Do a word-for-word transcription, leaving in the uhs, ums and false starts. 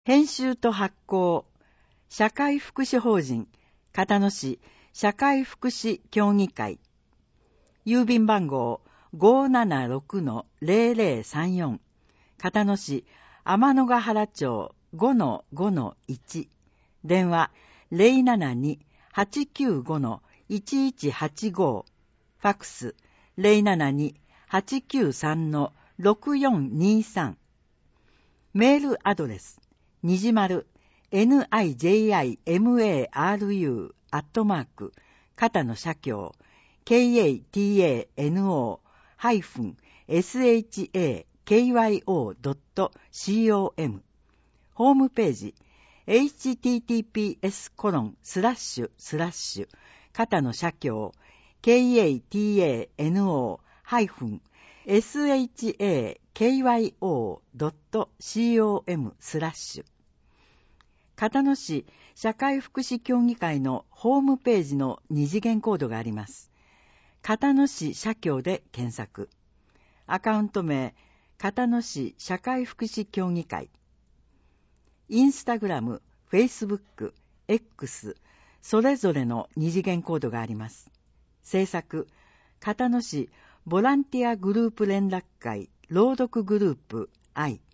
編集と発行、社会福祉法人、片野市社会福祉協議会。郵便番号 ごーななろくのぜろぜろさんよん。片野市天のヶ原町 ごのごのいち。電話 ゼロななに はちきゅうご いちいちはちご。ファックス ゼロななに はちきゅうさん ろくよんにさん。メールアドレスにじまる ニジマル アットマーク片野社協 カタハイフン シャキ ドット コム ホームページ エイチティーティーピーエスコロンスラッシュスラッシュ片野社協 カタハイフン シャキ ドット コム スラッシュ片野市社会福祉協議会のホームページの二次元コードがあります。片野市社協で検索。アカウント名、片野市社会福祉協議会。インスタグラム、フェイスブック、X、それぞれの二次元コードがあります。制作、片野市ボランティアグループ連絡会朗読グループ I。